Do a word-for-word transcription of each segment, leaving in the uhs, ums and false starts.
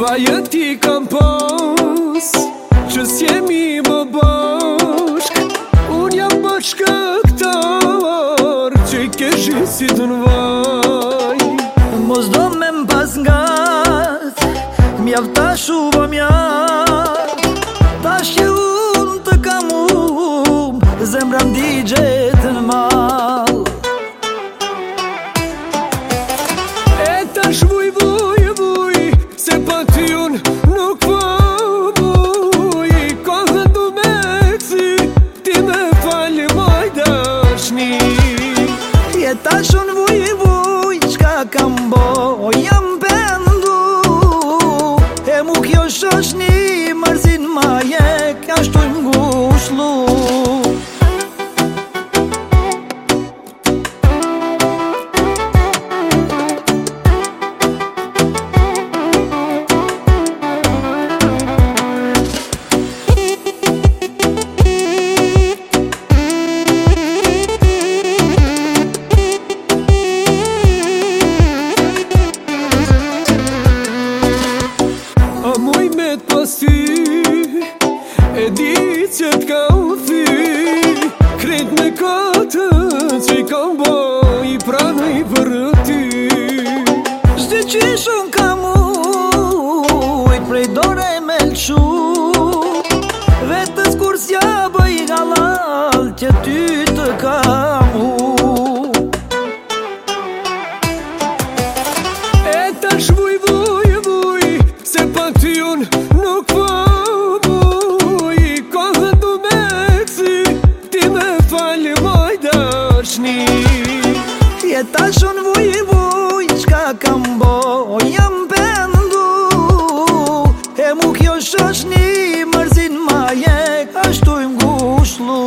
Faje ti kam pas që s'jemi më bashk. Unë jam bashkëktar që i ke zhisit në vaj. Mos do me m'pas ngat, m'javta shuva mjat. Tash që unë të kam um, zemra m'digjet në mal. E tash vuj vuj vuj, se pa ty unë nuk po vuj. Kohën du me kësi, ti me falë moj dashni. E tash unë vuj vuj, qka kam bo, jam pendu. E mu kjo shoshni, mërzin ma je, ka shtu m'gushlu. A muj me t'pas ty, e di që t'kam thy. Kret me katë që i kam boj, i pranoj për ty. Shdi qysh unë kam ujt prej dore me lëshu. Vetës kur s'ja bëj halal që ty të kam u. E tash vuj vuj vuj, se pa ty unë nuk po vuj. Kohën du me kësi, ti me falë moj dashni. E tash unë vuj vuj, qka kam bo, jam pendu. E mu kjo shoshni, mërzin ma je, ashtu i m'gushlu.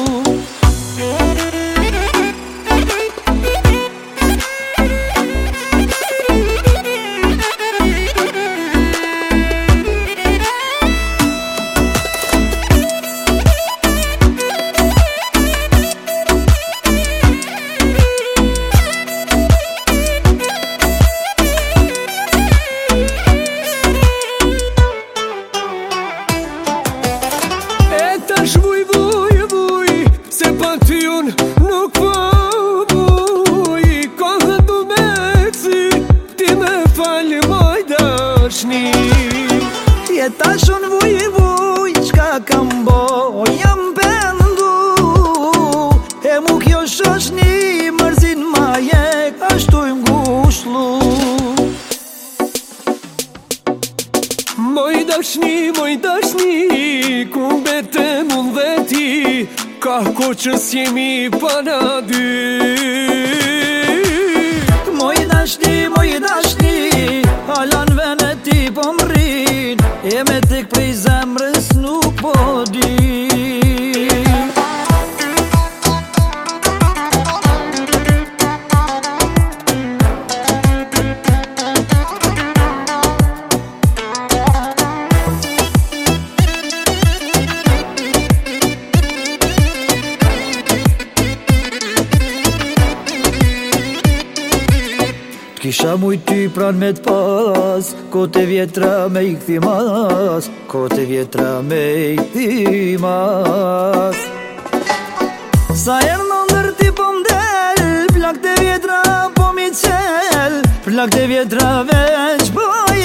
Tash vuj vuj vuj, se pa ty unë nuk po vuj. Kohën du me kësi, ti me falë moj dashni. E tash unë vuj vuj, qka kam bo, jam pendu. E mu kjo shoshni, mërzin ma je, ashtu i m'gushlu. Moj dashni, moj dashni, ku mbetem unë dhe ti. Ka ko që s'jemi pana dy. Moj dashni, moj dashni, halan vene ti po m'rin. E me tek prej zemrës nuk po di. Kisha mujt ty pran me t'pas, kote vjetra me i kthi mas, kote vjetra me i kthi mas. Sa er në ndër ti po m'del, plak të vjetra po mi qel, plak të vjetra veç po i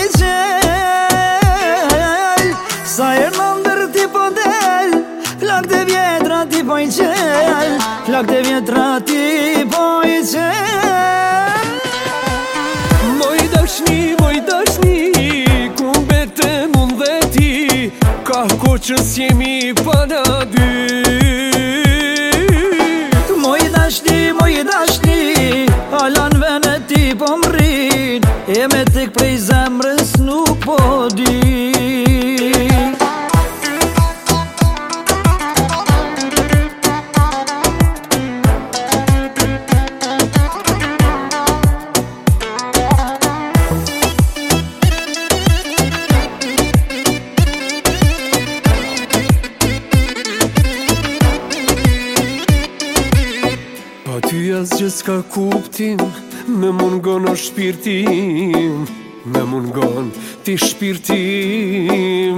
qel. Sa er në ndër ti po del, plak të vjetra ti po i qel, plak të vjetra ti po i qel. Moj dashni, moj dashni, ku mbetem unë dhe ti. Ka ko që s'jemi pana dy. Moj dashni, moj dashni, halan vene ti po m'rin. E me tek prej zemrës nuk po di. Ty asgjë s'ka kuptim, me mungon o shpirtim. me mungon ti shpirtim.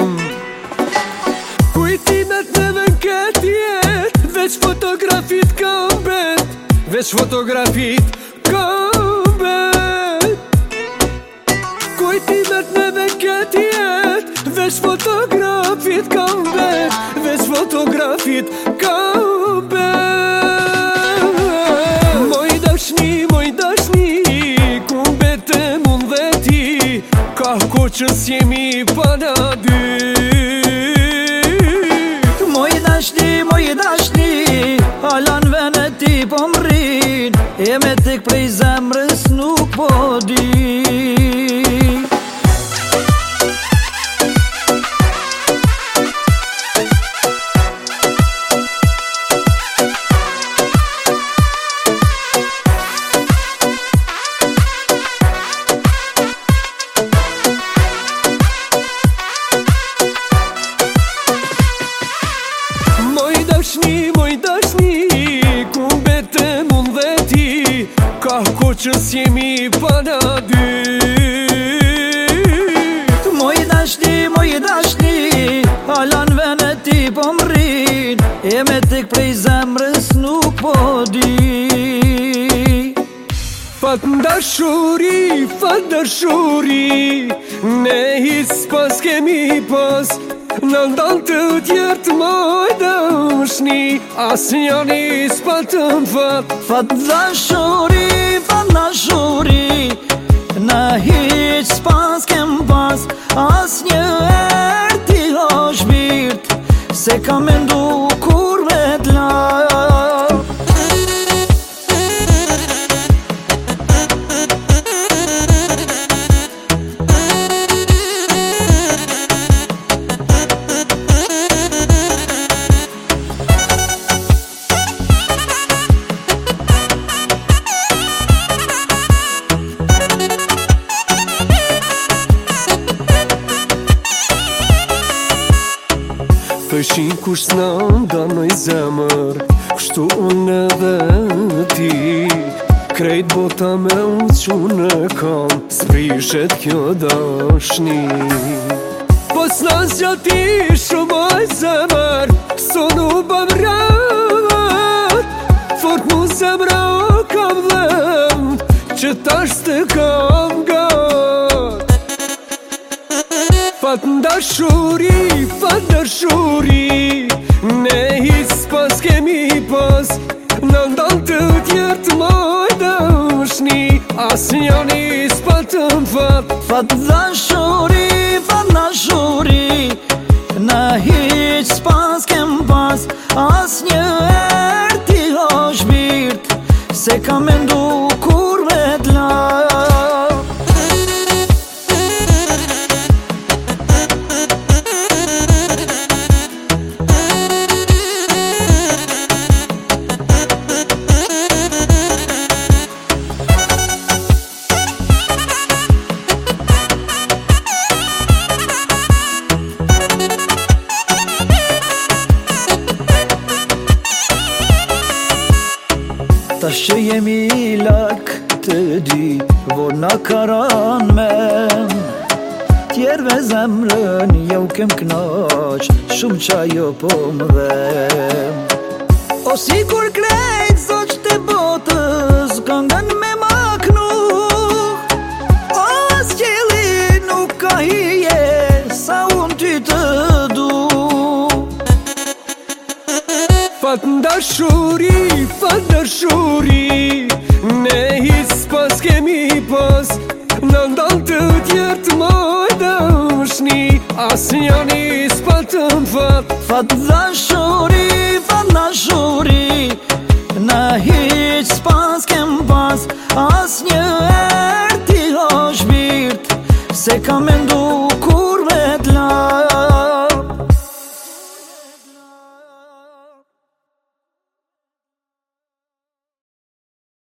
Kujtimet neve n'ket jet, veç fotografit kam bet, veç fotografit kam bet. Kujtimet neve n'ket jet, veç fotografit kam bet, veç fotografit kam bet. Moj dashni, moj dashni, ku betem unë dhe ti, ka ko që s'jemi pana dy. Moj dashni, moj dashni, halan vene ti po m'rin, e me tek prej zemrës nuk po di. Moj dashni, ku betem unë dhe ti, ka ko që s'jemi pana dy. Moj dashni, moj dashni, halan vene ti po m'rin, e me tek prej zemrës nuk po di. Fat ndashuri, fat ndashuri, ne hiç pas kemi pas, në ndonë të tjertë moj dashni, as njani s'patë m'fat. Fat dashuri, fat dashuri, na hiq s'pas kem pas, as një er ti hosh birt, se ka mendu kur me t'la. Thëshin kush s'na ndanoj zemër, kështu unë edhe ti, krejt bota me unë në kam, s'prishet kjo dashni. Po s'na s'gja ti shumoj zemër, so nu bëm rrët, fort mu zemra o kam dhënd, që tash s'te kam gat. Fat ndashuri, fat ndashuri, ne hiç pas kemi pas, në ndonë të tjertë moj dashni, as njani s'patë m'fat. Fat dashuri, fat dashuri, na hiq s'pas kem pas, as një er ti hosh birt, se ka mendu kur me t'la. Tash që jemi lak të di, vor na karan men, tjerve zemrën jau kem knaq, shumë qa jo po më dhem. O si kur krejt zoq të botës, këngën me maknu, o as qeli nuk ka hije, sa unë ty të du. Fat ndashuri, fat ndashuri, ne hiç pas kemi pas, në ndonë të tjertë moj dashni, as njani s'patë m'fat. Fat dashuri, fat dashuri, na hiq s'pas kem pas, as një er ti hosh birt, se ka mendu